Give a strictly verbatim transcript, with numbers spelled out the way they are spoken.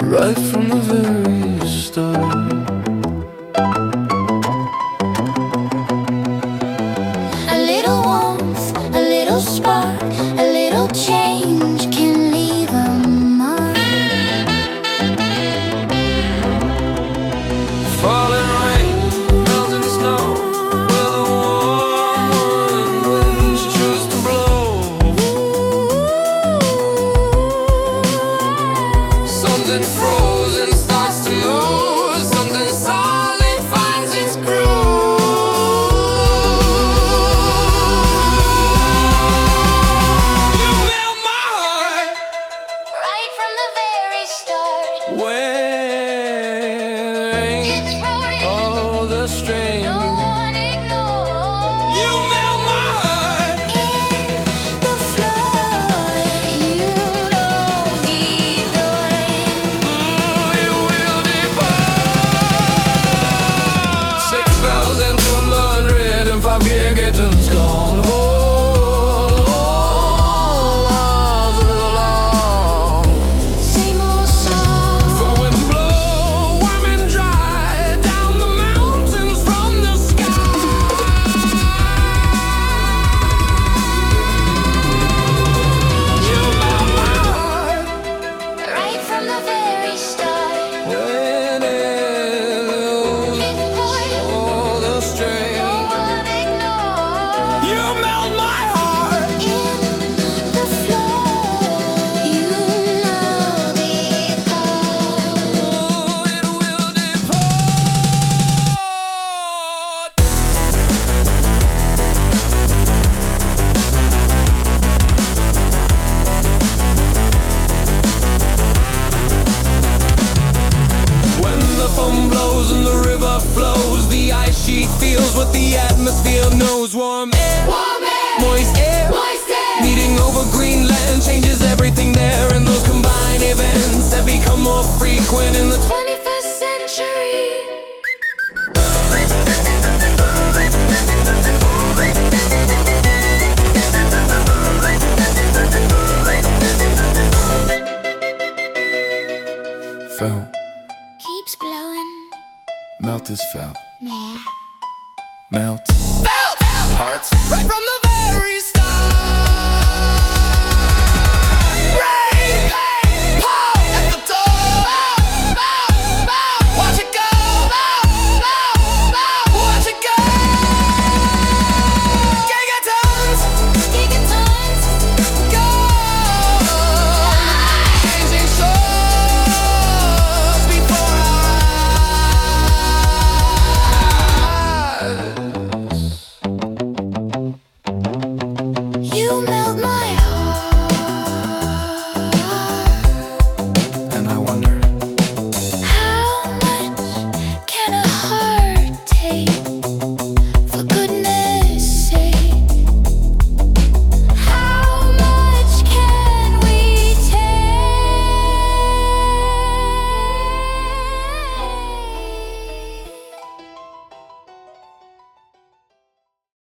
right from the very start. A little warmth, a little spark, a little change can leave a mark. Falling rain, melting snow, where the warm winds choose to blow. Something frozen starts to lose, something solid finds its groove. You melt my heart Right from the very start. when It's pouring, all the strain. no one ignores. You melt my heart. In the floor, you know deep down. You will depart. Six thousand one hundred and five gigatons gone. Oh, all along. Same old song. For winds blow warm and dry down the mountains from the sky. You melt my heart Right from the very start. when it loses It's pouring, all the no strain. one ignores. You melt my heart. In the floor, you know deep down. Oh, it will depart. When the foam blows and the river flows, the ice sheet feels what the atmosphere knows. Warm air, Warm air, moist air, moist air. meeting over Greenland changes everything there. And those combined events have become more frequent in the twenty-first century. felt. Keeps blowing. Melt is felt. Nah. Melt. Felt! Hearts. Right from the